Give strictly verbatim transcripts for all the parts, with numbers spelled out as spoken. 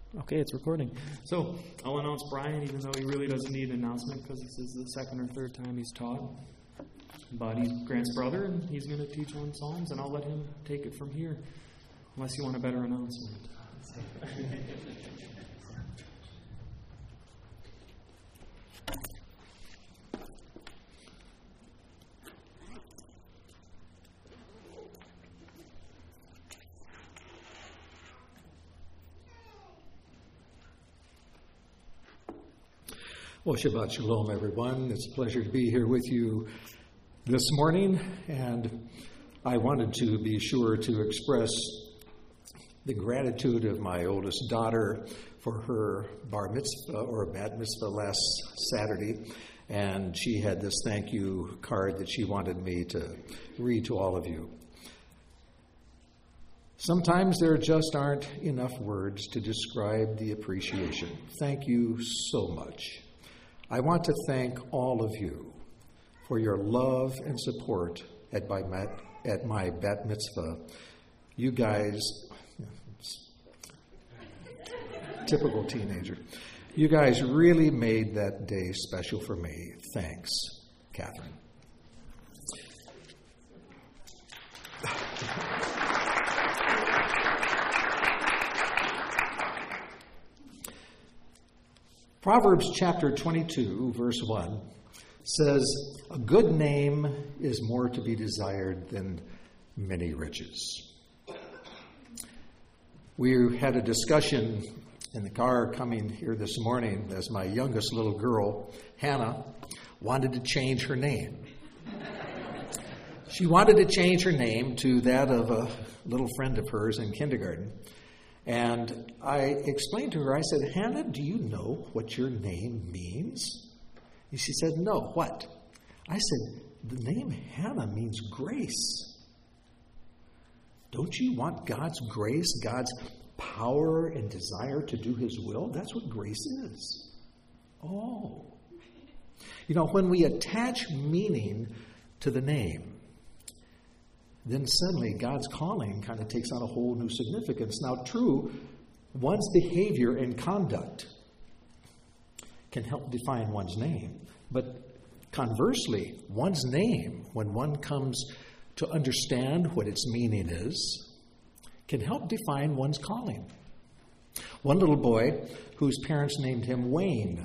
Okay, it's recording. So I'll announce Brian, even though he really doesn't need an announcement because this is the second or third time he's taught. But he's Grant's brother, and he's going to teach on Psalms, and I'll let him take it from here, unless you want a better announcement. Well, Shabbat Shalom, everyone. It's a pleasure to be here with you this morning, and I wanted to be sure to express the gratitude of my oldest daughter for her bar mitzvah or bat mitzvah last Saturday, and she had this thank you card that she wanted me to read to all of you. Sometimes there just aren't enough words to describe the appreciation. Thank you so much. I want to thank all of you for your love and support at my, at my bat mitzvah. You guys, typical teenager, you guys really made that day special for me. Thanks, Catherine. Proverbs chapter twenty-two, verse one, says, "A good name is more to be desired than many riches." We had a discussion in the car coming here this morning as my youngest little girl, Hannah, wanted to change her name. She wanted to change her name to that of a little friend of hers in kindergarten. And I explained to her, I said, "Hannah, do you know what your name means?" And she said, "No, what?" I said, "The name Hannah means grace. Don't you want God's grace, God's power and desire to do His will? That's what grace is." Oh. You know, when we attach meaning to the name, then suddenly God's calling kind of takes on a whole new significance. Now, true, one's behavior and conduct can help define one's name. But conversely, one's name, when one comes to understand what its meaning is, can help define one's calling. One little boy, whose parents named him Wayne,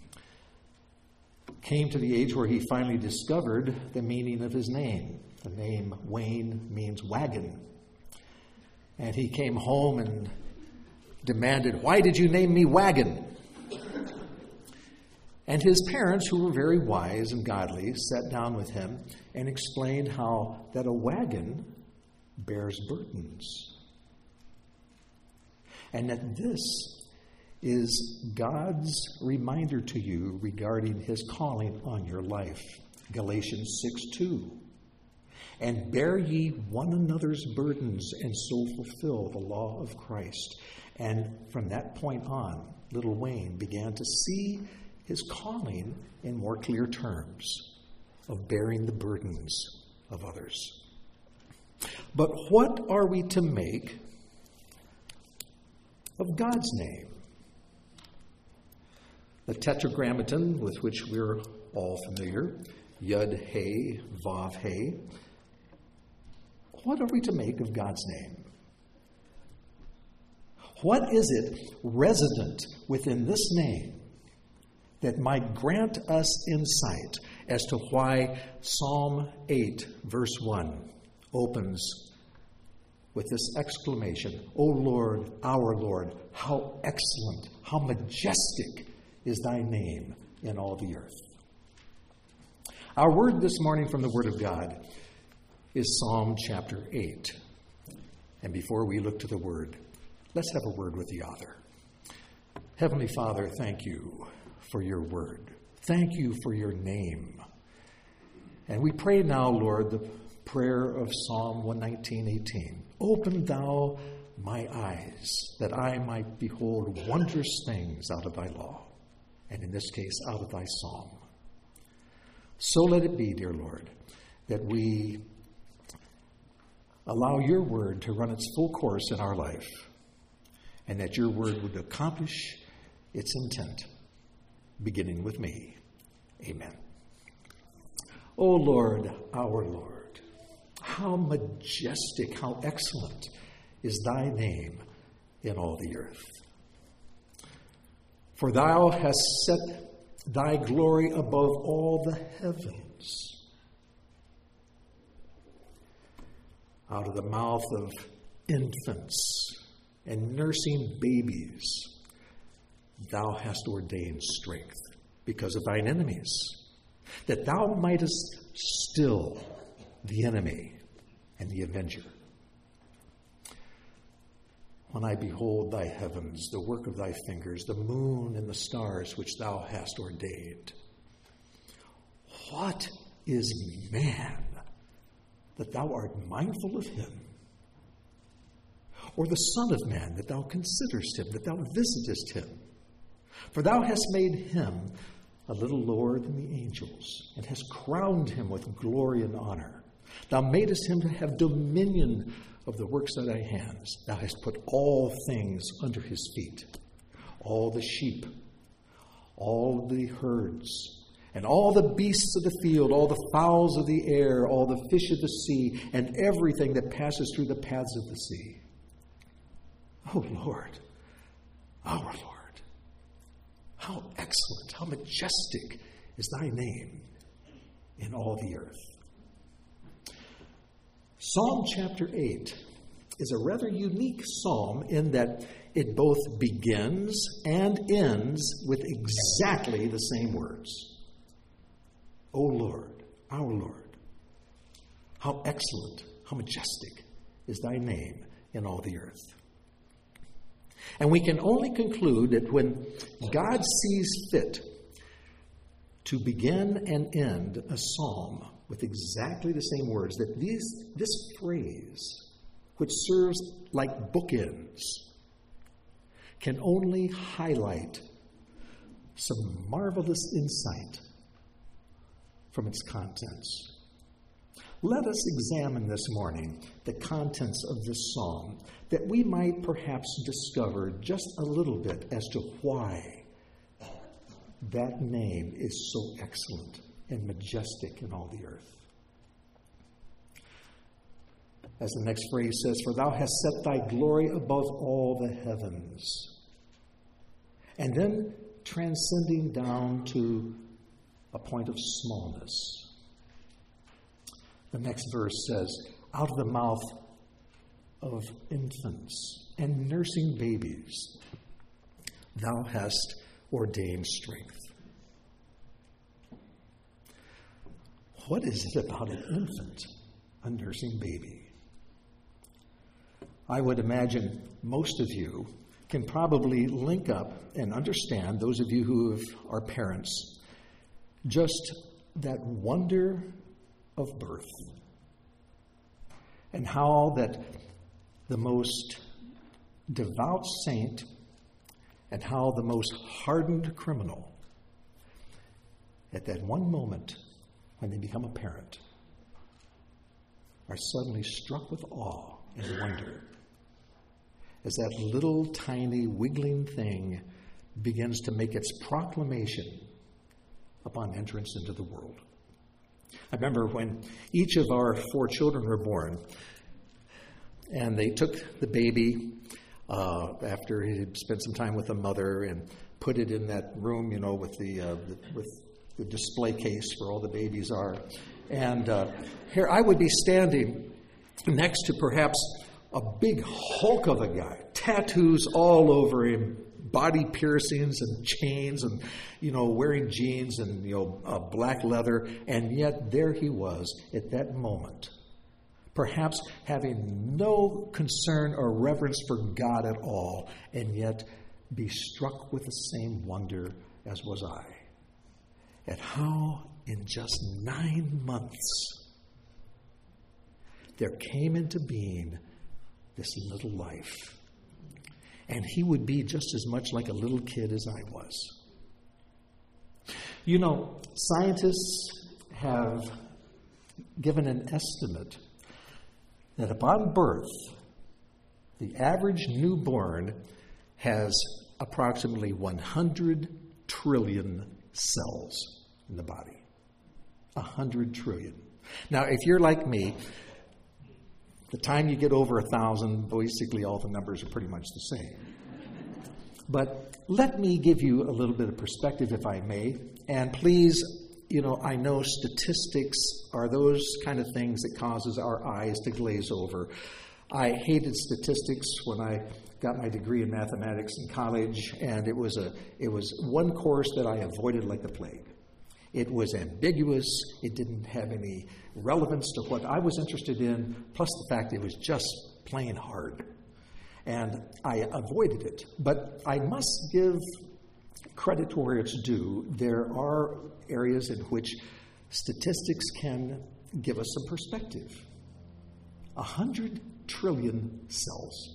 came to the age where he finally discovered the meaning of his name. The name Wayne means wagon. And he came home and demanded, "Why did you name me Wagon?" And his parents, who were very wise and godly, sat down with him and explained how that a wagon bears burdens. And that this is God's reminder to you regarding His calling on your life. Galatians six two. "And bear ye one another's burdens, and so fulfill the law of Christ." And from that point on, little Wayne began to see his calling in more clear terms of bearing the burdens of others. But what are we to make of God's name? The Tetragrammaton, with which we're all familiar, Yud, He, Vav, He. What are we to make of God's name? What is it resident within this name that might grant us insight as to why Psalm eight, verse one, opens with this exclamation, "O Lord, our Lord, how excellent, how majestic is thy name in all the earth." Our word this morning from the Word of God is Psalm chapter eight. And before we look to the word, let's have a word with the author. Heavenly Father, thank you for your word. Thank you for your name. And we pray now, Lord, the prayer of Psalm one nineteen, eighteen. "Open thou my eyes, that I might behold wondrous things out of thy law," and in this case, out of thy psalm. So let it be, dear Lord, that we allow your word to run its full course in our life, and that your word would accomplish its intent, beginning with me. Amen. O Lord, our Lord, how majestic, how excellent is thy name in all the earth. For thou hast set thy glory above all the heavens. Out of the mouth of infants and nursing babies, thou hast ordained strength because of thine enemies, that thou mightest still the enemy and the avenger. When I behold thy heavens, the work of thy fingers, the moon and the stars which thou hast ordained, what is man that thou art mindful of him? Or the Son of Man that thou considerest him, that thou visitest him? For thou hast made him a little lower than the angels, and hast crowned him with glory and honor. Thou madest him to have dominion of the works of thy hands. Thou hast put all things under his feet, all the sheep, all the herds, and all the beasts of the field, all the fowls of the air, all the fish of the sea, and everything that passes through the paths of the sea. O Lord, our Lord, how excellent, how majestic is thy name in all the earth. Psalm chapter eight is a rather unique psalm in that it both begins and ends with exactly the same words. O Lord, our Lord, how excellent, how majestic is thy name in all the earth. And we can only conclude that when God sees fit to begin and end a psalm with exactly the same words, that these, this phrase, which serves like bookends, can only highlight some marvelous insight from its contents. Let us examine this morning the contents of this psalm, that we might perhaps discover just a little bit as to why that name is so excellent and majestic in all the earth. As the next phrase says, for thou hast set thy glory above all the heavens. And then transcending down to a point of smallness. The next verse says, out of the mouth of infants and nursing babies, thou hast ordained strength. What is it about an infant, a nursing baby? I would imagine most of you can probably link up and understand, those of you who have, are parents, just that wonder of birth and how that the most devout saint and how the most hardened criminal at that one moment when they become a parent are suddenly struck with awe and wonder as that little tiny wiggling thing begins to make its proclamation upon entrance into the world. I remember when each of our four children were born, and they took the baby uh, after he had spent some time with the mother and put it in that room, you know, with the, uh, the with the display case where all the babies are. And uh, here I would be standing next to perhaps a big hulk of a guy, tattoos all over him, body piercings and chains and, you know, wearing jeans and, you know, uh, black leather. And yet there he was at that moment, perhaps having no concern or reverence for God at all, and yet be struck with the same wonder as was I at how in just nine months there came into being this little life. And he would be just as much like a little kid as I was. You know, scientists have given an estimate that upon birth, the average newborn has approximately one hundred trillion cells in the body. one hundred trillion. Now, if you're like me, the time you get over a thousand, basically all the numbers are pretty much the same. But let me give you a little bit of perspective, if I may. And please, you know, I know statistics are those kind of things that causes our eyes to glaze over. I hated statistics when I got my degree in mathematics in college, and it was a it was one course that I avoided like the plague. It was ambiguous. It didn't have any relevance to what I was interested in, plus the fact it was just plain hard. And I avoided it. But I must give credit to where it's due. There are areas in which statistics can give us some perspective. A hundred trillion cells.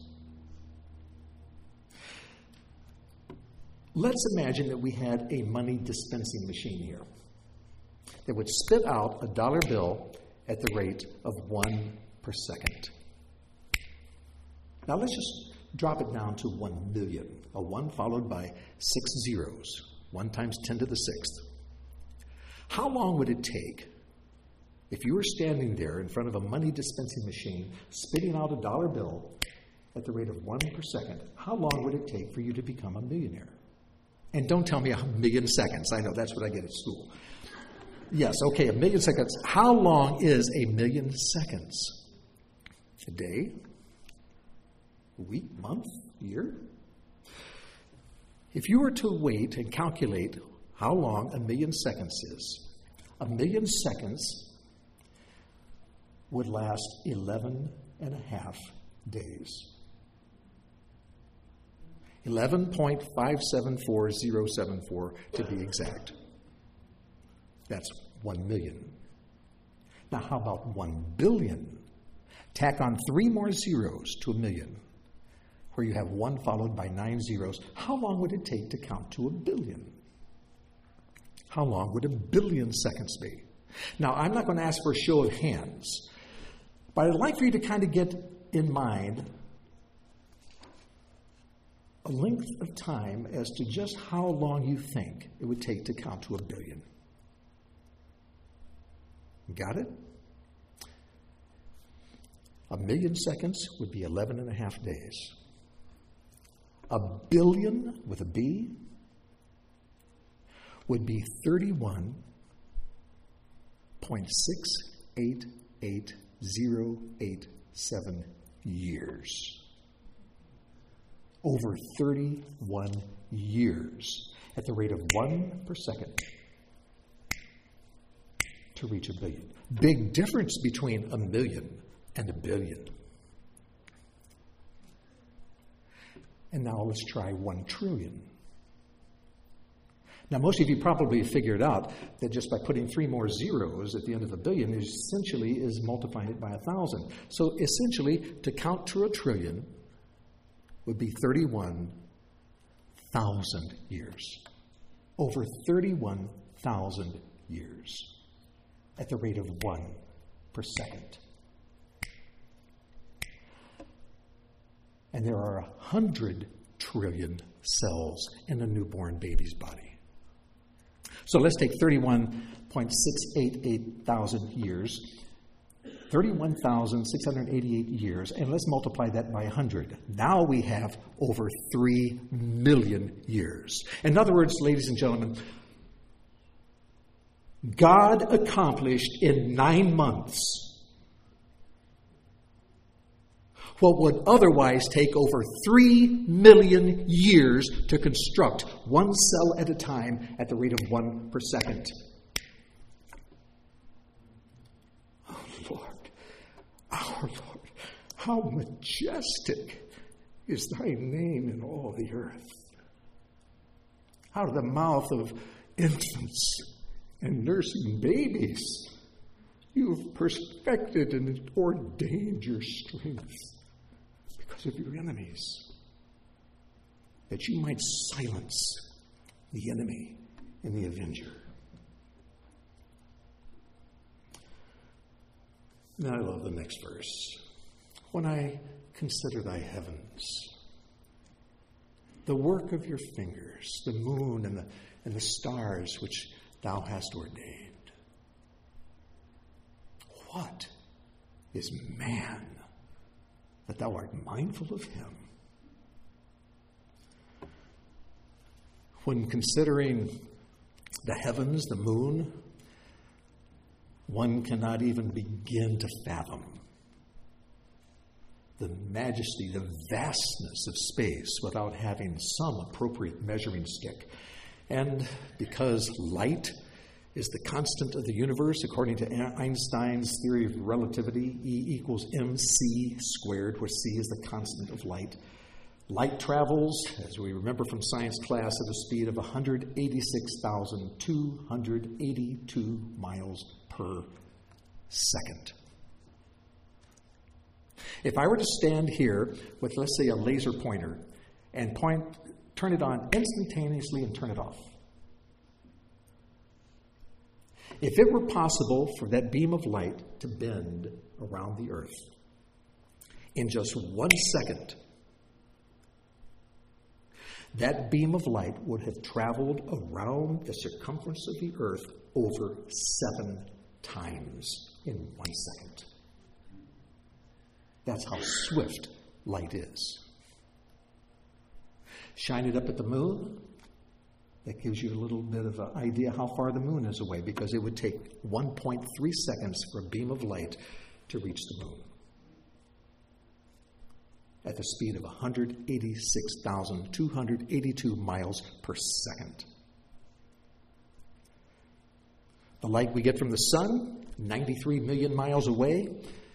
Let's imagine that we had a money dispensing machine here that would spit out a dollar bill at the rate of one per second. Now let's just drop it down to one million, a one followed by six zeros, one times ten to the sixth. How long would it take if you were standing there in front of a money dispensing machine spitting out a dollar bill at the rate of one per second? How long would it take for you to become a millionaire? And don't tell me a million seconds. I know that's what I get at school. Yes, okay, a million seconds. How long is a million seconds? A day? A week? Month? Year? If you were to wait and calculate how long a million seconds is, a million seconds would last eleven and a half days. eleven point five seven four zero seven four to be exact. That's one million. Now, how about one billion? Tack on three more zeros to a million, where you have one followed by nine zeros. How long would it take to count to a billion? How long would a billion seconds be? Now, I'm not going to ask for a show of hands, but I'd like for you to kind of get in mind a length of time as to just how long you think it would take to count to a billion. Got it? A million seconds would be eleven and a half days. A billion with a B would be thirty-one point six eight eight zero eight seven years. Over thirty-one years at the rate of one per second to reach a billion. Big difference between a million and a billion. And now let's try one trillion. Now, most of you probably figured out that just by putting three more zeros at the end of a billion essentially is multiplying it by a thousand. So essentially, to count to a trillion would be thirty-one thousand years. Over thirty-one thousand years at the rate of one per second. And there are a hundred trillion cells in a newborn baby's body. So let's take thirty-one point six eight eight thousand years, thirty-one thousand six hundred eighty-eight years, and let's multiply that by one hundred. Now we have over three million years. In other words, ladies and gentlemen, God accomplished in nine months what would otherwise take over three million years to construct, one cell at a time at the rate of one per second. Oh, Lord, our Lord, how majestic is thy name in all the earth. Out of the mouth of infants and nursing babies, you've perfected and ordained your strength because of your enemies, that you might silence the enemy and the avenger. Now I love the next verse. When I consider thy heavens, the work of your fingers, the moon and the, and the stars which thou hast ordained. What is man that thou art mindful of him? When considering the heavens, the moon, one cannot even begin to fathom the majesty, the vastness of space without having some appropriate measuring stick. And because light is the constant of the universe, according to Einstein's theory of relativity, E equals mc squared, where c is the constant of light, light travels, as we remember from science class, at a speed of one hundred eighty-six thousand two hundred eighty-two miles per second. If I were to stand here with, let's say, a laser pointer and point, turn it on instantaneously and turn it off. If it were possible for that beam of light to bend around the earth in just one second, that beam of light would have traveled around the circumference of the earth over seven times in one second. That's how swift light is. Shine it up at the moon. That gives you a little bit of an idea how far the moon is away, because it would take one point three seconds for a beam of light to reach the moon at the speed of one hundred eighty-six thousand two hundred eighty-two miles per second. The light we get from the sun, ninety-three million miles away,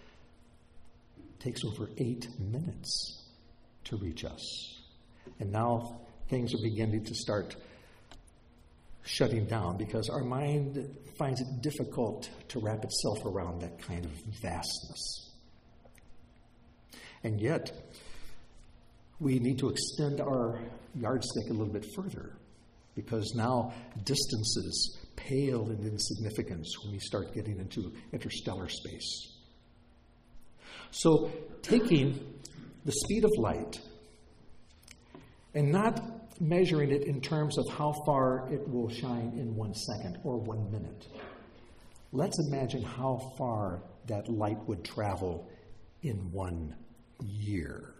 takes over eight minutes to reach us. And now things are beginning to start shutting down because our mind finds it difficult to wrap itself around that kind of vastness. And yet, we need to extend our yardstick a little bit further, because now distances pale in insignificance when we start getting into interstellar space. So, taking the speed of light and not measuring it in terms of how far it will shine in one second or one minute, let's imagine how far that light would travel in one year.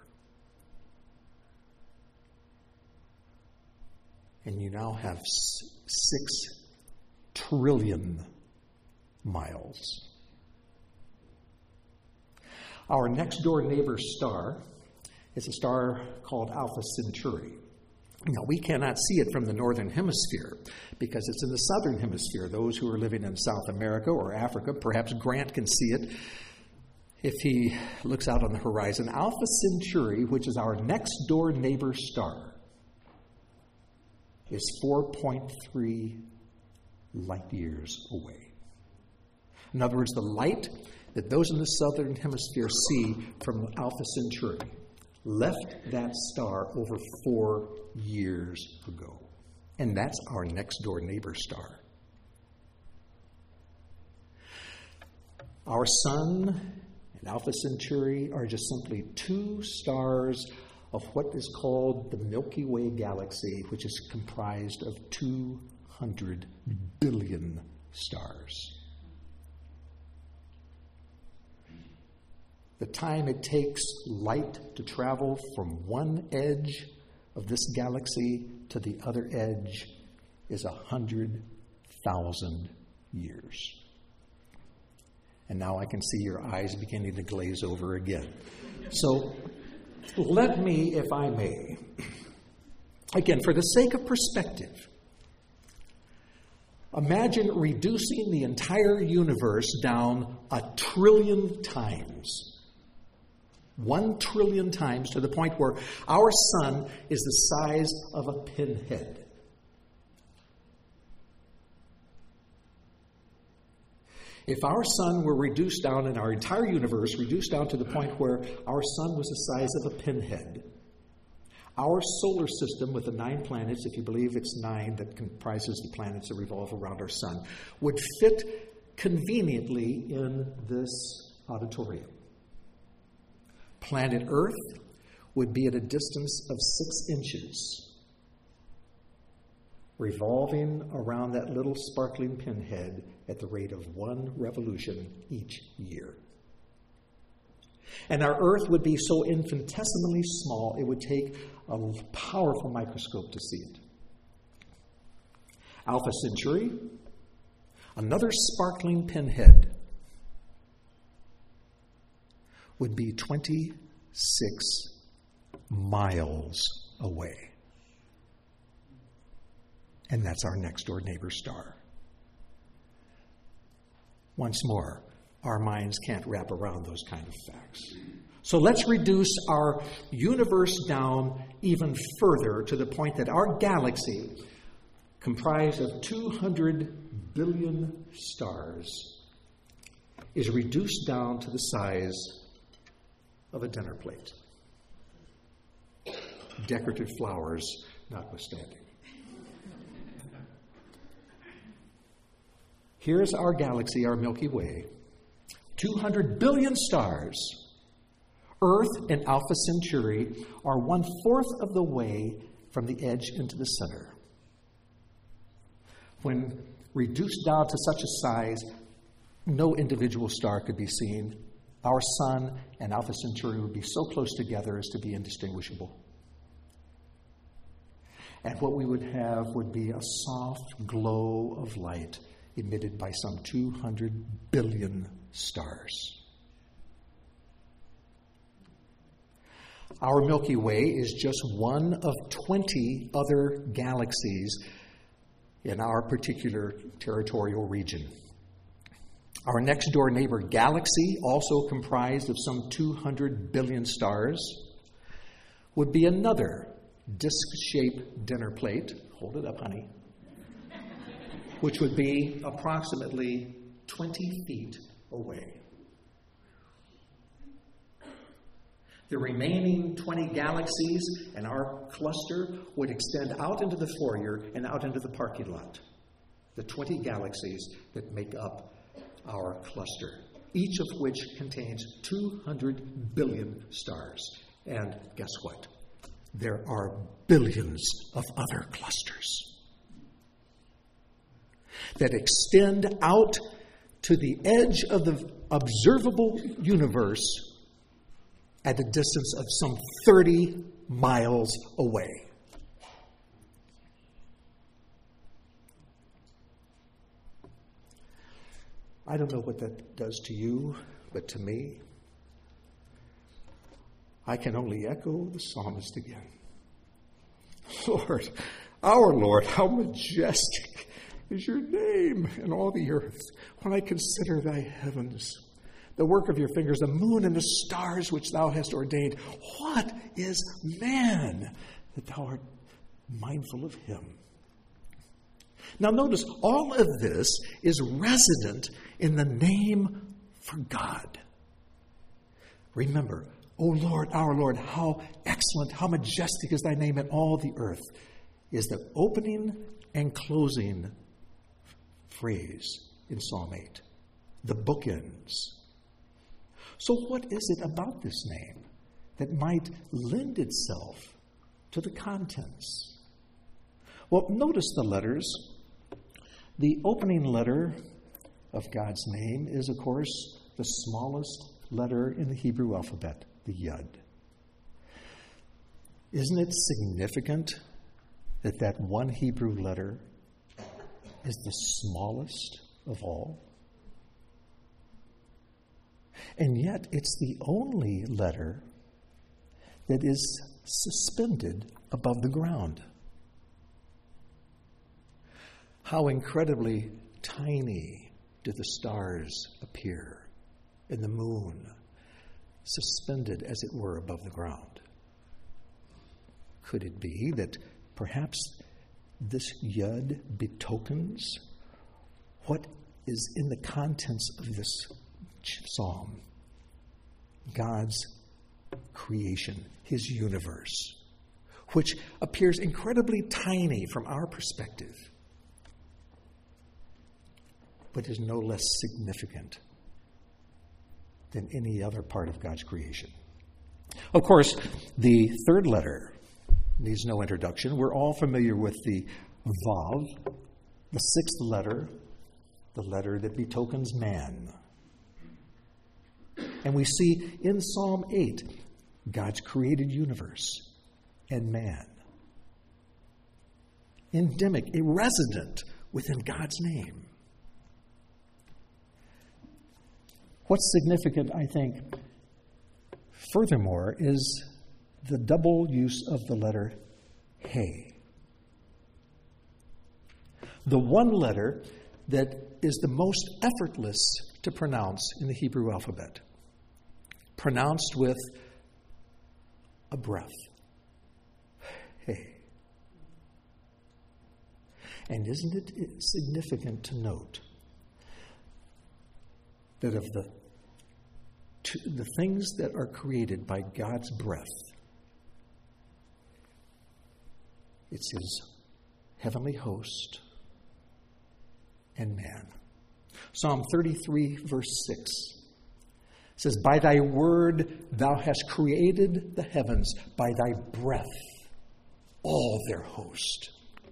And you now have six trillion miles. Our next door neighbor star is a star called Alpha Centauri. Now, we cannot see it from the northern hemisphere because it's in the southern hemisphere. Those who are living in South America or Africa, perhaps Grant can see it if he looks out on the horizon. Alpha Centauri, which is our next door neighbor star, is four point three light years away. In other words, the light that those in the southern hemisphere see from Alpha Centauri left that star over four years ago. And that's our next door neighbor star. Our sun and Alpha Centauri are just simply two stars of what is called the Milky Way galaxy, which is comprised of two hundred billion stars. The time it takes light to travel from one edge of this galaxy to the other edge is one hundred thousand years. And now I can see your eyes beginning to glaze over again. So let me, if I may, again, for the sake of perspective, imagine reducing the entire universe down a trillion times. One trillion times, to the point where our sun is the size of a pinhead. If our sun were reduced down, and our entire universe reduced down to the point where our sun was the size of a pinhead, our solar system with the nine planets, if you believe it's nine that comprises the planets that revolve around our sun, would fit conveniently in this auditorium. Planet Earth would be at a distance of six inches, revolving around that little sparkling pinhead at the rate of one revolution each year. And our Earth would be so infinitesimally small, it would take a powerful microscope to see it. Alpha Centauri, another sparkling pinhead, would be twenty-six miles away. And that's our next door neighbor star. Once more, our minds can't wrap around those kind of facts. So let's reduce our universe down even further to the point that our galaxy, comprised of two hundred billion stars, is reduced down to the size of a dinner plate. Decorative flowers notwithstanding. Here's our galaxy, our Milky Way. two hundred billion stars. Earth and Alpha Centauri are one-fourth of the way from the edge into the center. When reduced down to such a size, no individual star could be seen. Our Sun and Alpha Centauri would be so close together as to be indistinguishable. And what we would have would be a soft glow of light emitted by some two hundred billion stars. Our Milky Way is just one of twenty other galaxies in our particular territorial region. Our next door neighbor galaxy, also comprised of some two hundred billion stars, would be another disc-shaped dinner plate. Hold it up, honey. Which would be approximately twenty feet away. The remaining twenty galaxies in our cluster would extend out into the foyer and out into the parking lot. The twenty galaxies that make up our cluster, each of which contains two hundred billion stars. And guess what? There are billions of other clusters that extend out to the edge of the observable universe at a distance of some thirty miles away. I don't know what that does to you, but to me, I can only echo the psalmist again. Lord, our Lord, how majestic is your name in all the earth. When I consider thy heavens, the work of your fingers, the moon and the stars which thou hast ordained, what is man that thou art mindful of him? Now notice, all of this is resident in the name for God. Remember, O Lord, our Lord, how excellent, how majestic is thy name in all the earth, is the opening and closing phrase in Psalm eight, the bookends. So what is it about this name that might lend itself to the contents? Well, notice the letters. The opening letter of God's name is, of course, the smallest letter in the Hebrew alphabet, the Yud. Isn't it significant that that one Hebrew letter is the smallest of all? And yet it's the only letter that is suspended above the ground. How incredibly tiny do the stars appear, and the moon, suspended as it were above the ground. Could it be that perhaps this Yud betokens what is in the contents of this psalm? God's creation, his universe, which appears incredibly tiny from our perspective, but is no less significant than any other part of God's creation. Of course, the third letter needs no introduction. We're all familiar with the Vav, the sixth letter, the letter that betokens man. And we see in Psalm eight, God's created universe and man. Endemic, a resident within God's name. What's significant, I think, furthermore, is the double use of the letter He. The one letter that is the most effortless to pronounce in the Hebrew alphabet, pronounced with a breath. Hey. And isn't it significant to note that of the two, the things that are created by God's breath, it's His heavenly host and man. Psalm thirty-three, verse six says, "By thy word thou hast created the heavens, by thy breath all their host."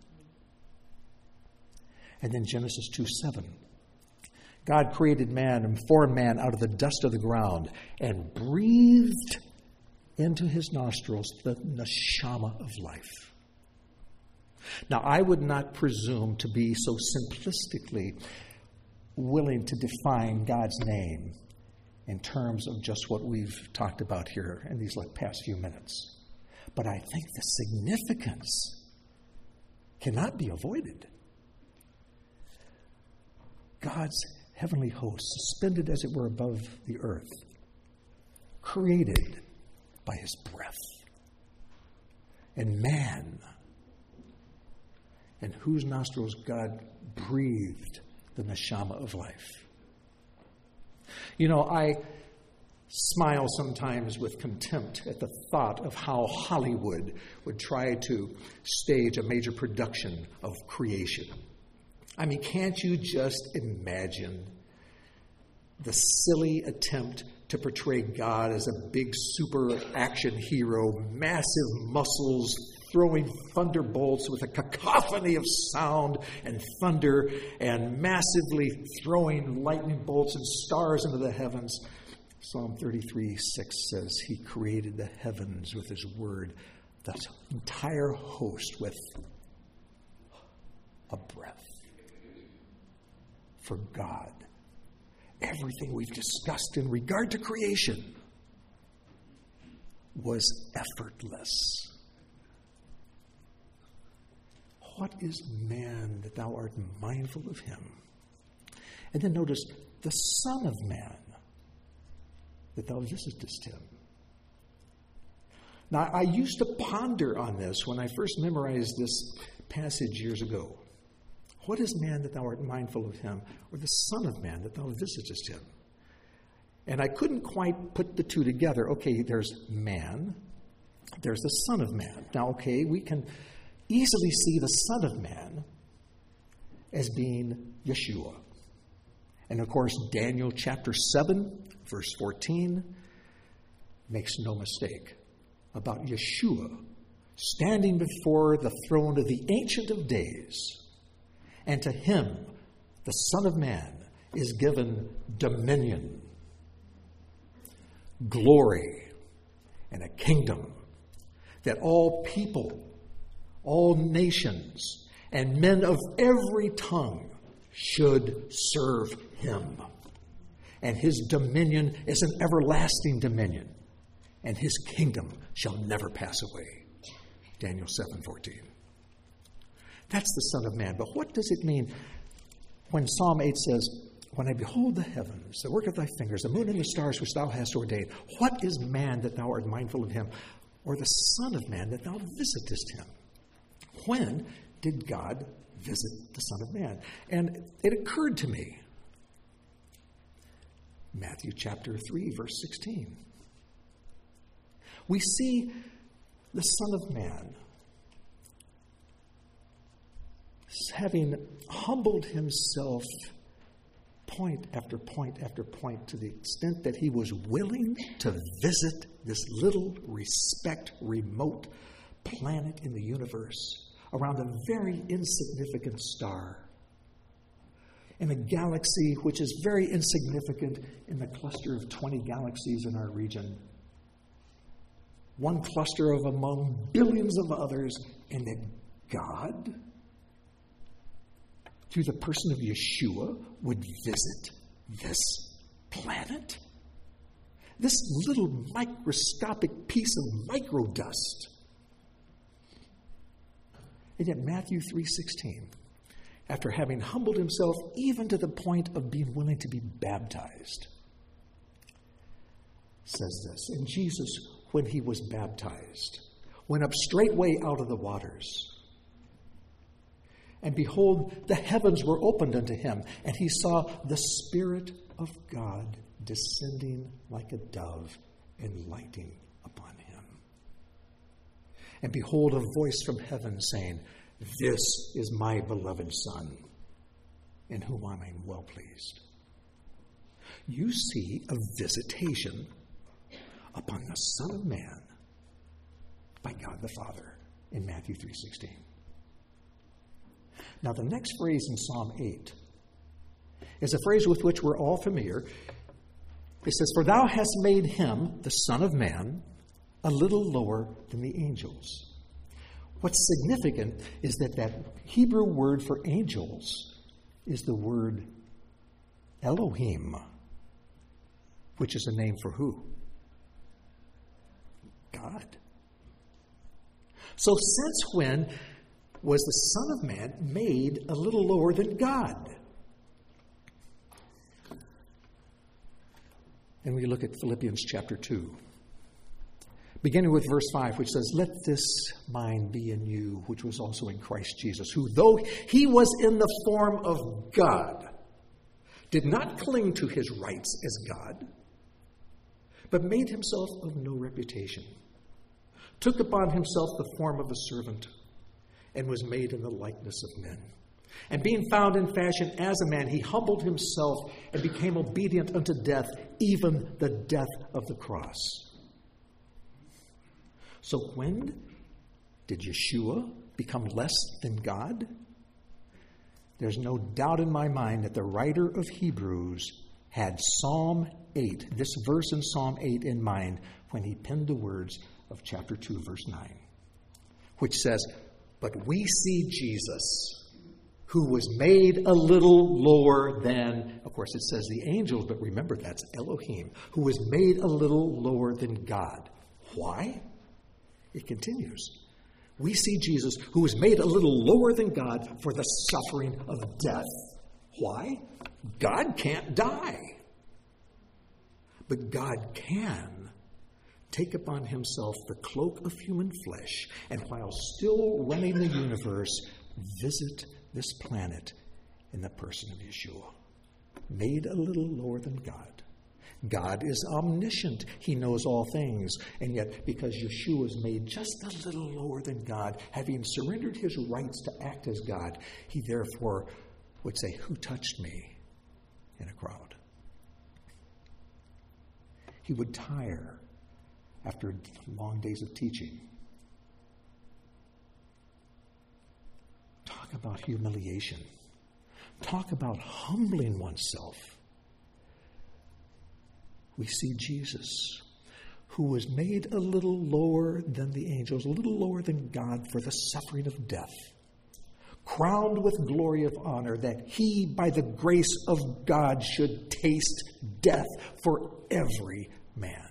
And then Genesis two seven. God created man and formed man out of the dust of the ground and breathed into his nostrils the neshama of life. Now, I would not presume to be so simplistically willing to define God's name in terms of just what we've talked about here in these like past few minutes. But I think the significance cannot be avoided. God's heavenly host, suspended as it were above the earth, created by his breath. And man, in whose nostrils God breathed the neshama of life. You know, I smile sometimes with contempt at the thought of how Hollywood would try to stage a major production of creation. I mean, can't you just imagine the silly attempt to portray God as a big super action hero, massive muscles, throwing thunderbolts with a cacophony of sound and thunder, and massively throwing lightning bolts and stars into the heavens? Psalm thirty-three six says, He created the heavens with His word, the entire host with a breath. For God, everything we've discussed in regard to creation was effortless. What is man that thou art mindful of him? And then notice, the Son of Man that thou visitest him. Now, I used to ponder on this when I first memorized this passage years ago. What is man that thou art mindful of him, or the Son of Man that thou visitest him? And I couldn't quite put the two together. Okay, there's man, there's the Son of Man. Now, okay, we can easily see the Son of Man as being Yeshua. And of course, Daniel chapter seven, verse fourteen, makes no mistake about Yeshua standing before the throne of the Ancient of Days. And to him, the Son of Man, is given dominion, glory, and a kingdom that all people, all nations, and men of every tongue should serve him. And his dominion is an everlasting dominion, and his kingdom shall never pass away. Daniel seven fourteen. That's the Son of Man. But what does it mean when Psalm eight says, when I behold the heavens, the work of thy fingers, the moon and the stars which thou hast ordained, what is man that thou art mindful of him, or the Son of Man that thou visitest him? When did God visit the Son of Man? And it occurred to me, Matthew chapter three, verse sixteen. We see the Son of Man having humbled himself point after point after point, to the extent that he was willing to visit this little, respect, remote planet in the universe around a very insignificant star, in a galaxy which is very insignificant in the cluster of twenty galaxies in our region. One cluster of among billions of others, and that God, through the person of Yeshua, would visit this planet? This little microscopic piece of microdust. And yet Matthew three sixteen, after having humbled himself even to the point of being willing to be baptized, says this: and Jesus, when he was baptized, went up straightway out of the waters. And behold, the heavens were opened unto him, and he saw the Spirit of God descending like a dove and lighting upon him. And behold, a voice from heaven saying, "This is my beloved Son, in whom I am well pleased." You see a visitation upon the Son of Man by God the Father in Matthew three sixteen. Now, the next phrase in Psalm eight is a phrase with which we're all familiar. It says, "For thou hast made him, the Son of Man, a little lower than the angels." What's significant is that that Hebrew word for angels is the word Elohim, which is a name for who? God. So since when was the Son of Man made a little lower than God? And we look at Philippians chapter two, beginning with verse five, which says, "Let this mind be in you, which was also in Christ Jesus, who, though he was in the form of God, did not cling to his rights as God, but made himself of no reputation, took upon himself the form of a servant, and was made in the likeness of men. And being found in fashion as a man, he humbled himself and became obedient unto death, even the death of the cross." So when did Yeshua become less than God? There's no doubt in my mind that the writer of Hebrews had Psalm eight, this verse in Psalm eight, in mind when he penned the words of chapter two, verse nine, which says, "But we see Jesus, who was made a little lower than," of course it says the angels, but remember that's Elohim, "who was made a little lower than God." Why? It continues. "We see Jesus, who was made a little lower than God for the suffering of death." Why? God can't die. But God can take upon himself the cloak of human flesh, and while still running the universe, visit this planet in the person of Yeshua. Made a little lower than God. God is omniscient. He knows all things. And yet, because Yeshua is made just a little lower than God, having surrendered his rights to act as God, he therefore would say, "Who touched me?" in a crowd. He would tire after long days of teaching. Talk about humiliation. Talk about humbling oneself. We see Jesus, who was made a little lower than the angels, a little lower than God for the suffering of death, crowned with glory of honor, that he, by the grace of God, should taste death for every man.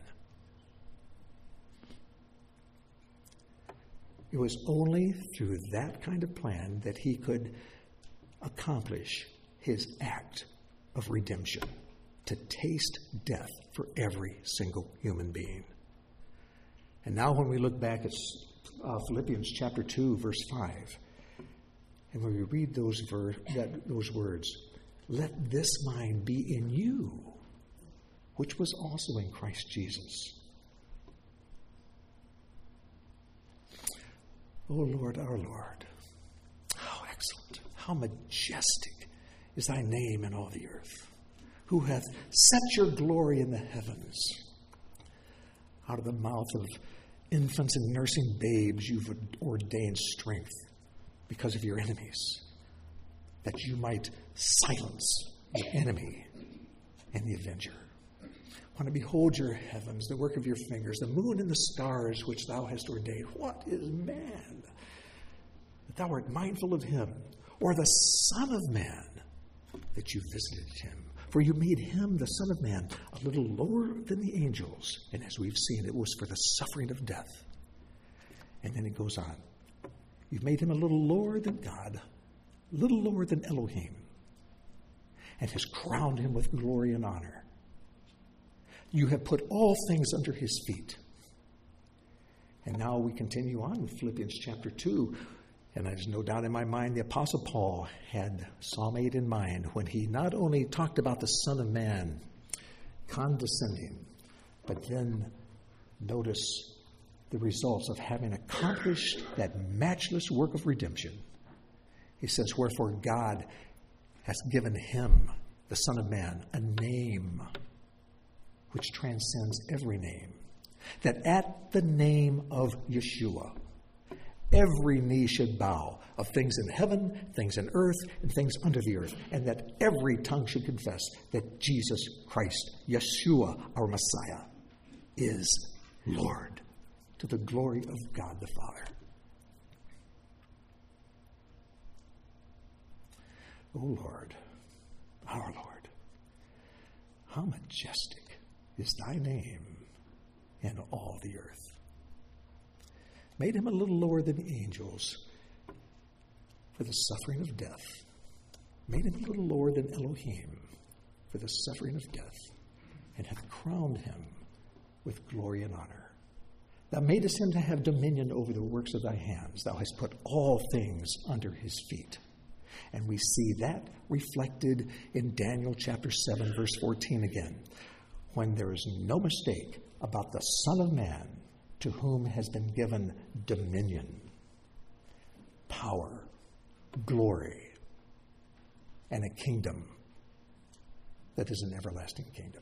It was only through that kind of plan that he could accomplish his act of redemption, to taste death for every single human being. And now when we look back at uh, Philippians chapter two, verse five, and when we read those, ver- that, those words, "Let this mind be in you, which was also in Christ Jesus." O Lord, our Lord, how excellent, how majestic is thy name in all the earth. who hath set your glory in the heavens. Out of the mouth of infants and nursing babes you've ordained strength because of your enemies, that you might silence the enemy and the avenger. I want to behold your heavens, the work of your fingers, the moon and the stars which thou hast ordained. What is man that thou art mindful of him, or the Son of Man that you visited him? For you made him, the Son of Man, a little lower than the angels. And as we've seen, it was for the suffering of death. And then it goes on. You've made him a little lower than God, a little lower than Elohim, and has crowned him with glory and honor. You have put all things under his feet. And now we continue on with Philippians chapter two. And there's no doubt in my mind the Apostle Paul had Psalm eight in mind when he not only talked about the Son of Man condescending, but then notice the results of having accomplished that matchless work of redemption. He says, wherefore God has given him, the Son of Man, a name which transcends every name, that at the name of Yeshua, every knee should bow, of things in heaven, things in earth, and things under the earth, and that every tongue should confess that Jesus Christ, Yeshua, our Messiah, is Lord, to the glory of God the Father. O Lord, our Lord, how majestic is thy name in all the earth. Made him a little lower than the angels for the suffering of death. Made him a little lower than Elohim for the suffering of death, and hath crowned him with glory and honor. Thou madest him to have dominion over the works of thy hands. Thou hast put all things under his feet. And we see that reflected in Daniel chapter seven, verse fourteen again, when there is no mistake about the Son of Man, to whom has been given dominion, power, glory, and a kingdom that is an everlasting kingdom.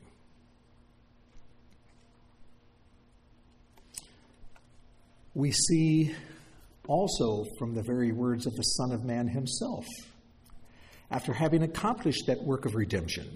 We see also from the very words of the Son of Man himself, after having accomplished that work of redemption,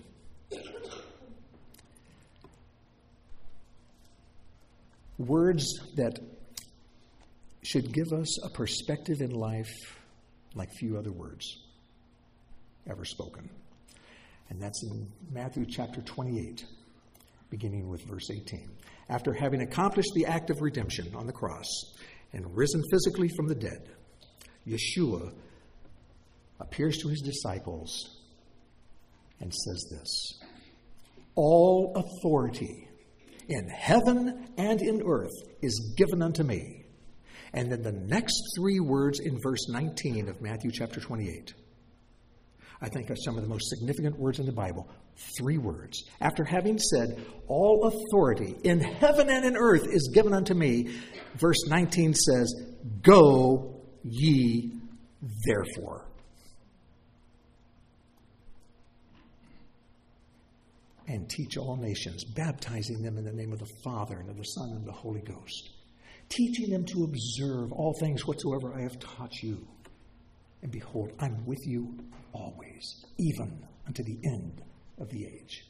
words that should give us a perspective in life like few other words ever spoken. And that's in Matthew chapter twenty-eight, beginning with verse eighteen. After having accomplished the act of redemption on the cross and risen physically from the dead, Yeshua appears to his disciples and says this: all authority in heaven and in earth is given unto me. And then the next three words in verse nineteen of Matthew chapter twenty-eight, I think are some of the most significant words in the Bible. Three words. After having said, all authority in heaven and in earth is given unto me, verse nineteen says, go ye therefore. And teach all nations, baptizing them in the name of the Father and of the Son and of the Holy Ghost, teaching them to observe all things whatsoever I have taught you. And behold, I'm with you always, even unto the end of the age.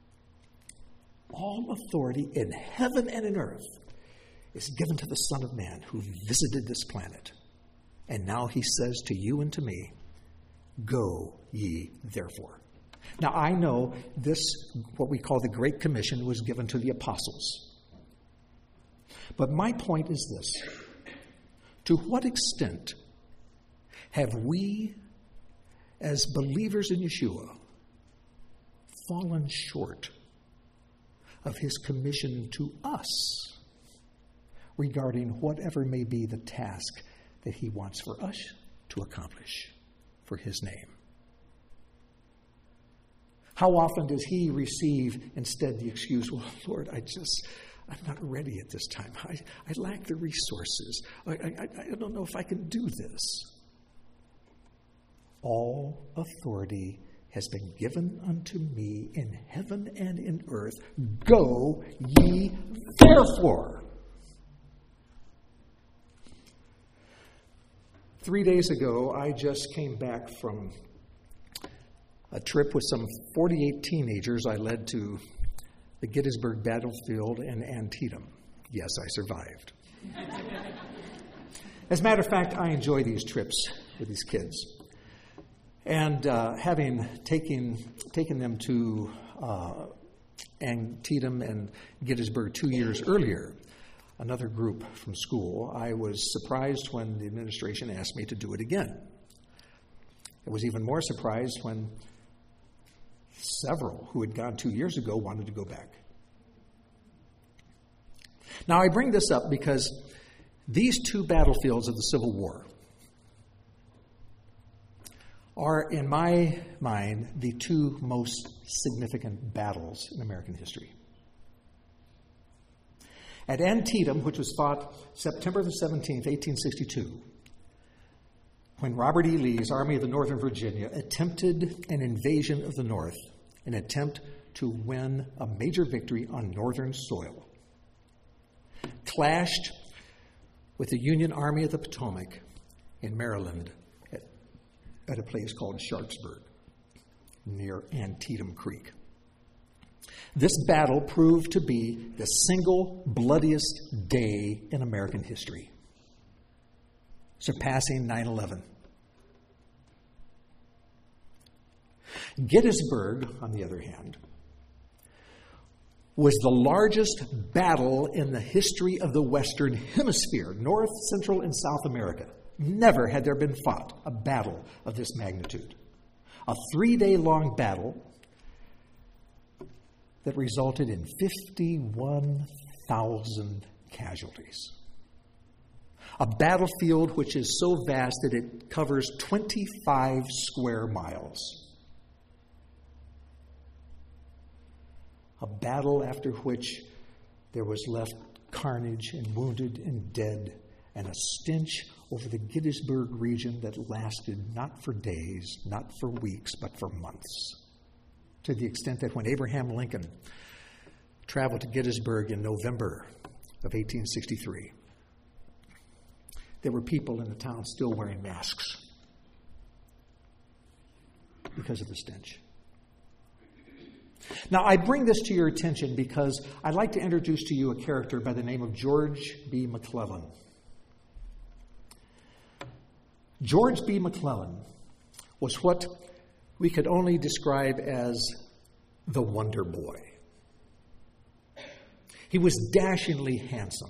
All authority in heaven and in earth is given to the Son of Man who visited this planet. And now he says to you and to me, go ye therefore. Now, I know this, what we call the Great Commission, was given to the apostles. But my point is this: to what extent have we, as believers in Yeshua, fallen short of his commission to us regarding whatever may be the task that he wants for us to accomplish for his name? How often does he receive instead the excuse, well, Lord, I just, I'm not ready at this time. I, I lack the resources. I, I, I don't know if I can do this. All authority has been given unto me in heaven and in earth. Go ye therefore. Three days ago, I just came back from a trip with some forty-eight teenagers I led to the Gettysburg battlefield and Antietam. Yes, I survived. As a matter of fact, I enjoy these trips with these kids. And uh, having taken, taken them to uh, Antietam and Gettysburg two years earlier, another group from school, I was surprised when the administration asked me to do it again. I was even more surprised when several who had gone two years ago wanted to go back. Now, I bring this up because these two battlefields of the Civil War are, in my mind, the two most significant battles in American history. At Antietam, which was fought September the seventeenth, eighteen sixty-two, when Robert E. Lee's Army of the Northern Virginia attempted an invasion of the North, an attempt to win a major victory on Northern soil, clashed with the Union Army of the Potomac in Maryland at, at a place called Sharpsburg near Antietam Creek. This battle proved to be the single bloodiest day in American history, surpassing nine eleven. Gettysburg, on the other hand, was the largest battle in the history of the Western Hemisphere, North, Central, and South America. Never had there been fought a battle of this magnitude. A three-day-long battle that resulted in fifty-one thousand casualties. A battlefield which is so vast that it covers twenty-five square miles. A battle after which there was left carnage and wounded and dead, and a stench over the Gettysburg region that lasted not for days, not for weeks, but for months. To the extent that when Abraham Lincoln traveled to Gettysburg in November of eighteen sixty-three, there were people in the town still wearing masks because of the stench. Now, I bring this to your attention because I'd like to introduce to you a character by the name of George B. McClellan. George B. McClellan was what we could only describe as the Wonder Boy. He was dashingly handsome,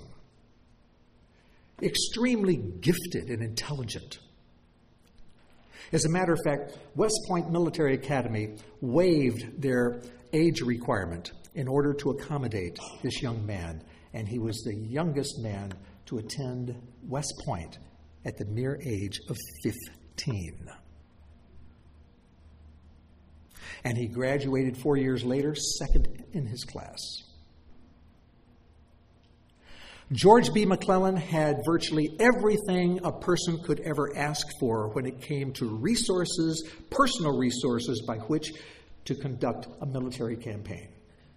extremely gifted and intelligent. As a matter of fact, West Point Military Academy waived their age requirement in order to accommodate this young man, and he was the youngest man to attend West Point at the mere age of fifteen. And he graduated four years later, second in his class. George B. McClellan had virtually everything a person could ever ask for when it came to resources, personal resources by which to conduct a military campaign.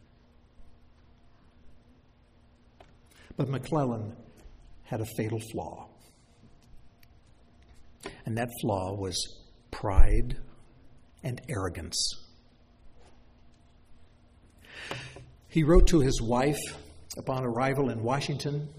But McClellan had a fatal flaw. And that flaw was pride and arrogance. He wrote to his wife upon arrival in Washington,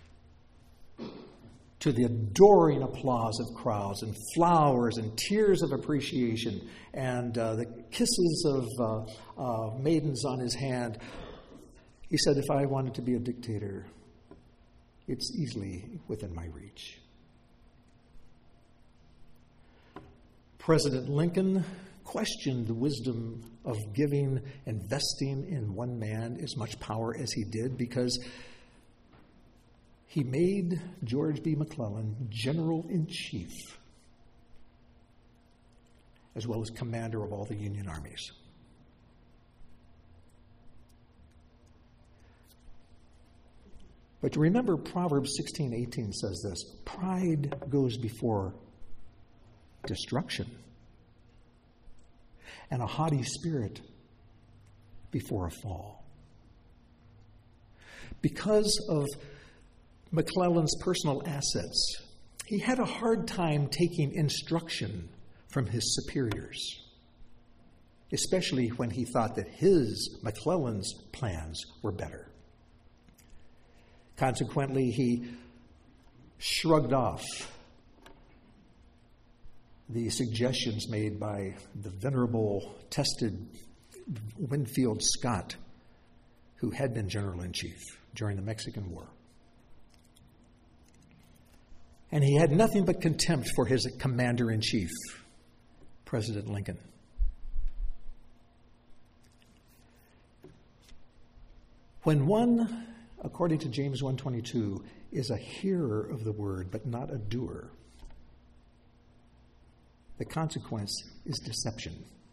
to the adoring applause of crowds and flowers and tears of appreciation and uh, the kisses of uh, uh, maidens on his hand, he said, if I wanted to be a dictator, it's easily within my reach. President Lincoln questioned the wisdom of giving, investing in one man as much power as he did, because he made George B. McClellan General-in-Chief, as well as commander of all the Union armies. But remember, Proverbs sixteen eighteen says this: pride goes before destruction, and a haughty spirit before a fall. Because of McClellan's personal assets, he had a hard time taking instruction from his superiors, especially when he thought that his, McClellan's, plans were better. Consequently, he shrugged off the suggestions made by the venerable, tested Winfield Scott, who had been General-in-Chief during the Mexican War. And he had nothing but contempt for his Commander-in-Chief, President Lincoln. When one, according to James one twenty-two, is a hearer of the word but not a doer, the consequence is deception.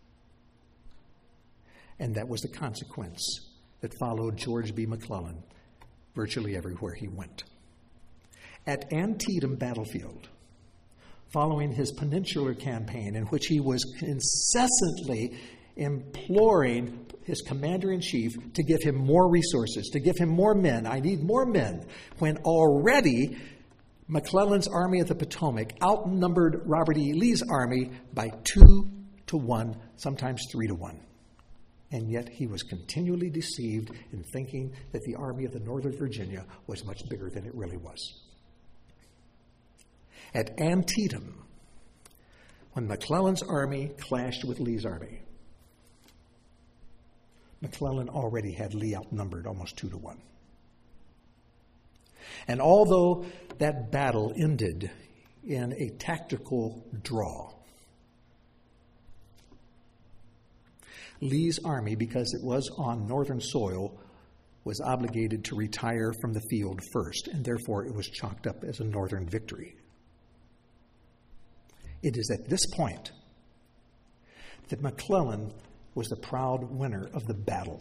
And that was the consequence that followed George B. McClellan virtually everywhere he went. At Antietam battlefield, following his Peninsular Campaign, in which he was incessantly imploring his commander-in-chief to give him more resources, to give him more men. I need more men. When already McClellan's Army of the Potomac outnumbered Robert E. Lee's army by two to one, sometimes three to one. And yet he was continually deceived in thinking that the Army of the Northern Virginia was much bigger than it really was. At Antietam, when McClellan's army clashed with Lee's army, McClellan already had Lee outnumbered almost two to one. And although that battle ended in a tactical draw, Lee's army, because it was on northern soil, was obligated to retire from the field first, and therefore it was chalked up as a northern victory. It is at this point that McClellan was the proud winner of the battle.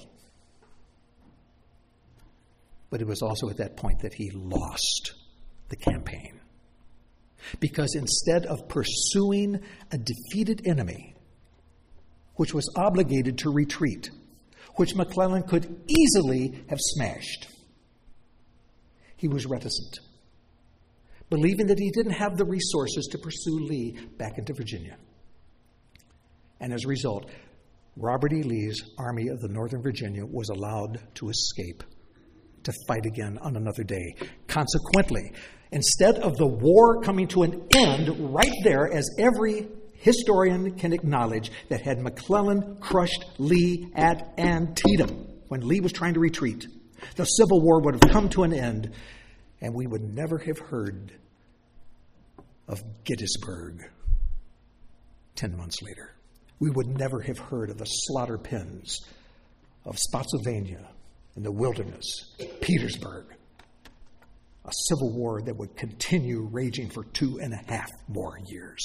But it was also at that point that he lost the campaign. Because instead of pursuing a defeated enemy, which was obligated to retreat, which McClellan could easily have smashed, he was reticent, believing that he didn't have the resources to pursue Lee back into Virginia. And as a result, Robert E. Lee's Army of the Northern Virginia was allowed to escape to fight again on another day. Consequently, instead of the war coming to an end right there, as every historian can acknowledge, that had McClellan crushed Lee at Antietam when Lee was trying to retreat, the Civil War would have come to an end, and we would never have heard of Gettysburg ten months later. We would never have heard of the slaughter pens of Spotsylvania in the wilderness, Petersburg, a civil war that would continue raging for two and a half more years.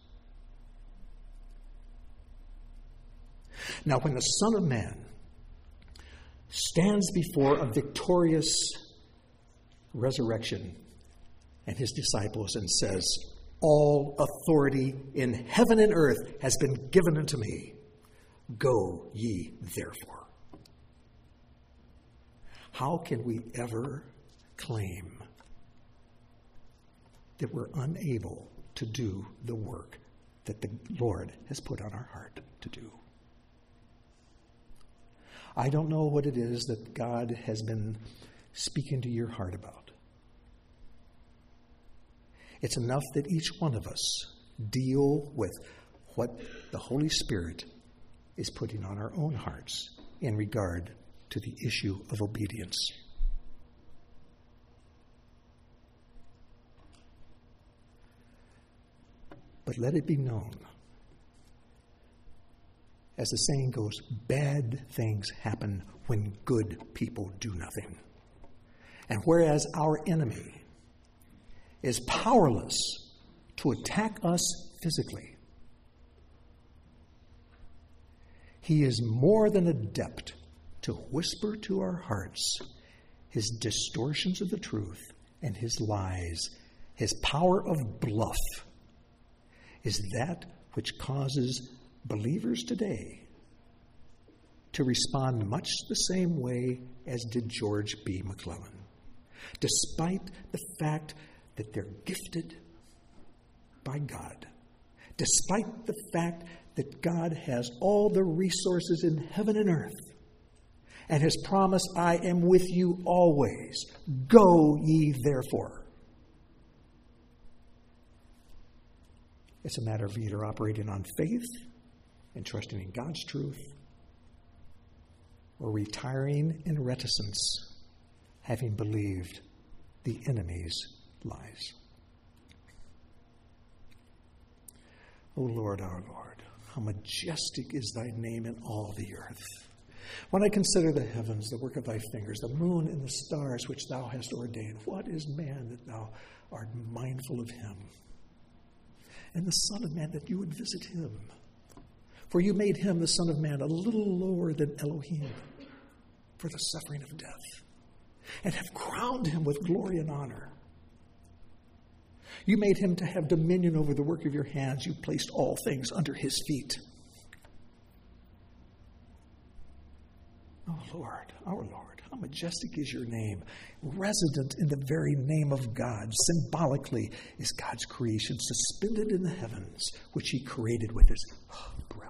Now, when the Son of Man stands before a victorious resurrection and his disciples and says, "All authority in heaven and earth has been given unto me. Go ye therefore." How can we ever claim that we're unable to do the work that the Lord has put on our heart to do? I don't know what it is that God has been speaking to your heart about. It's enough that each one of us deal with what the Holy Spirit is putting on our own hearts in regard to the issue of obedience. But let it be known, as the saying goes, bad things happen when good people do nothing. And whereas our enemy is powerless to attack us physically, he is more than adept to whisper to our hearts his distortions of the truth and his lies. His power of bluff is that which causes believers today to respond much the same way as did George B. McClellan, despite the fact that they're gifted by God, despite the fact that God has all the resources in heaven and earth and has promised, I am with you always. Go ye therefore. It's a matter of either operating on faith and trusting in God's truth, or retiring in reticence, having believed the enemy's lies. O Lord, our Lord, how majestic is thy name in all the earth. When I consider the heavens, the work of thy fingers, the moon and the stars which thou hast ordained, what is man that thou art mindful of him? And the Son of Man that you would visit him? For you made him, the Son of Man, a little lower than Elohim for the suffering of death, and have crowned him with glory and honor. You made him to have dominion over the work of your hands. You placed all things under his feet. Oh Lord, our Lord, how majestic is your name. Resident in the very name of God, symbolically, is God's creation, suspended in the heavens, which he created with his breath.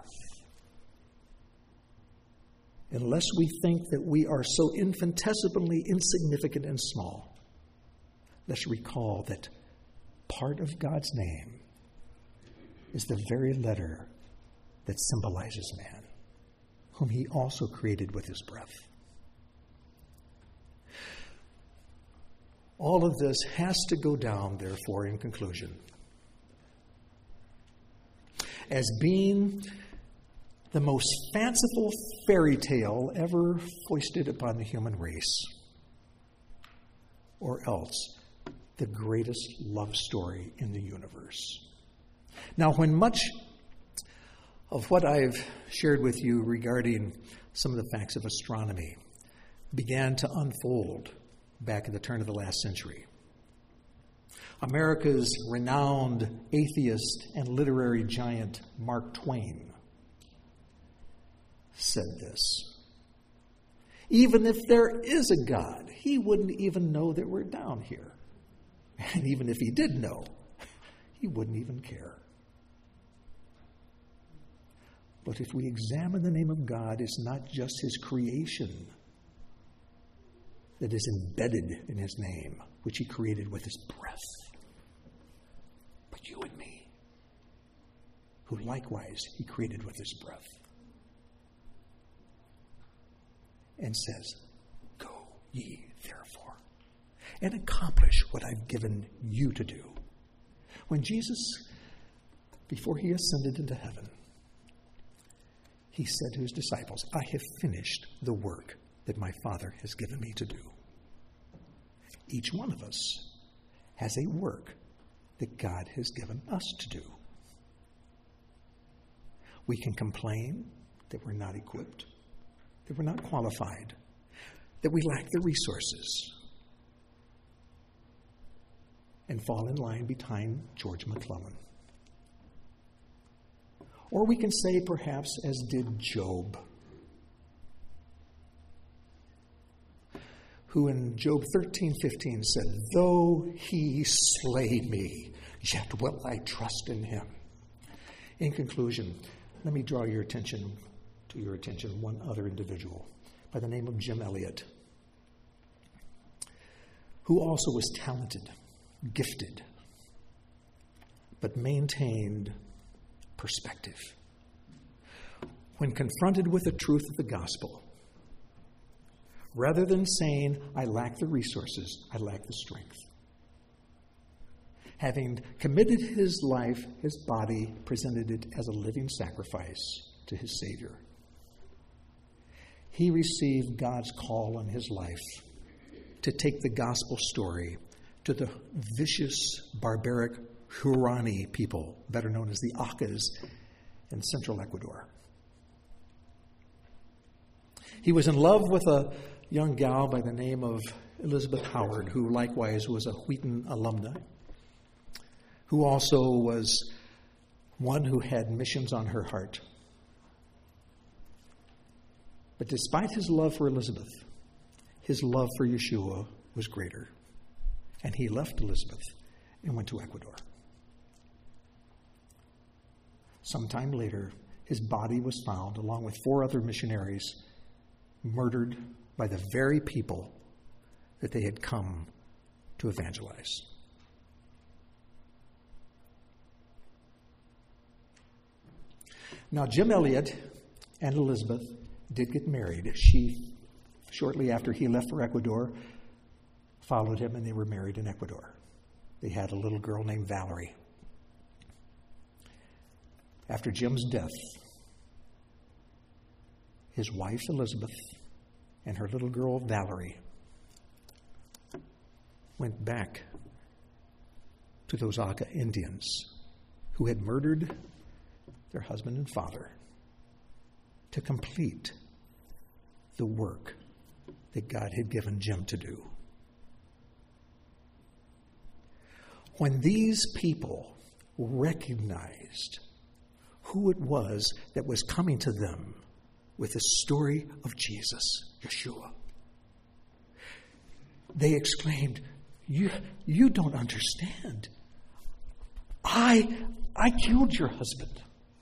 Unless we think that we are so infinitesimally insignificant and small, let's recall that part of God's name is the very letter that symbolizes man, whom he also created with his breath. All of this has to go down, therefore, in conclusion, as being the most fanciful fairy tale ever foisted upon the human race, or else the greatest love story in the universe. Now, when much of what I've shared with you regarding some of the facts of astronomy began to unfold back at the turn of the last century, America's renowned atheist and literary giant Mark Twain said this: even if there is a God, he wouldn't even know that we're down here. And even if he did know, he wouldn't even care. But if we examine the name of God, it's not just his creation that is embedded in his name, which he created with his breath, but you and me, who likewise he created with his breath. And says, go ye therefore, and accomplish what I've given you to do. When Jesus, before he ascended into heaven, he said to his disciples, I have finished the work that my Father has given me to do. Each one of us has a work that God has given us to do. We can complain that we're not equipped, that we're not qualified, that we lack the resources, and fall in line behind George McClellan. Or we can say, perhaps, as did Job, who in Job thirteen fifteen said, though he slay me, yet will I trust in him. In conclusion, let me draw your attention to your attention one other individual by the name of Jim Elliot, who also was talented, gifted, but maintained perspective. When confronted with the truth of the gospel, rather than saying, I lack the resources, I lack the strength, having committed his life, his body, presented it as a living sacrifice to his Savior, he received God's call on his life to take the gospel story to the vicious, barbaric Huaorani people, better known as the Aucas, in central Ecuador. He was in love with a young gal by the name of Elizabeth Howard, who likewise was a Wheaton alumna, who also was one who had missions on her heart. But despite his love for Elizabeth, his love for Yeshua was greater. And he left Elizabeth and went to Ecuador. Sometime later, his body was found, along with four other missionaries, murdered by the very people that they had come to evangelize. Now, Jim Elliot and Elizabeth did get married. She, shortly after he left for Ecuador, followed him, and they were married in Ecuador. They had a little girl named Valerie. After Jim's death, his wife Elizabeth and her little girl Valerie went back to those Auca Indians who had murdered their husband and father to complete the work that God had given Jim to do. When these people recognized who it was that was coming to them with the story of Jesus, Yeshua, they exclaimed, you, you don't understand. I, I killed your husband.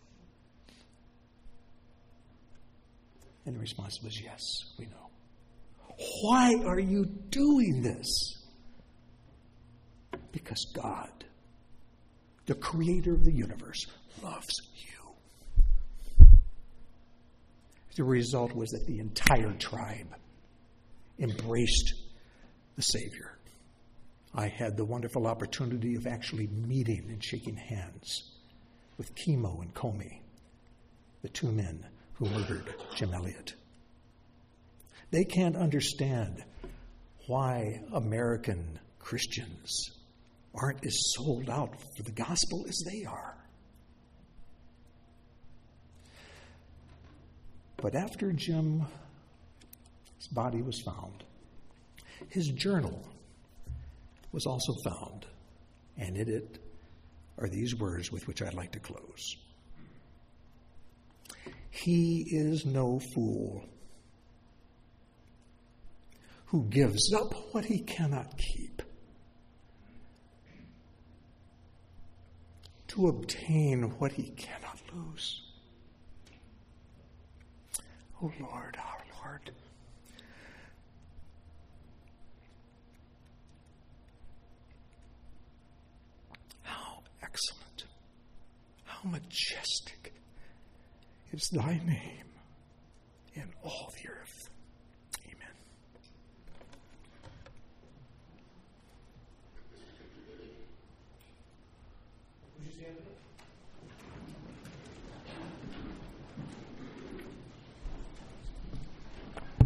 And the response was, yes, we know. Why are you doing this? Because God, the creator of the universe, loves you. The result was that the entire tribe embraced the Savior. I had the wonderful opportunity of actually meeting and shaking hands with Kimo and Comey, the two men who murdered Jim Elliot. They can't understand why American Christians aren't as sold out for the gospel as they are. But after Jim's body was found, his journal was also found, and in it are these words with which I'd like to close. He is no fool who gives up what he cannot keep to obtain what he cannot lose. Oh Lord, our Lord, how excellent, how majestic is thy name in all the earth. Amen. Would you stand?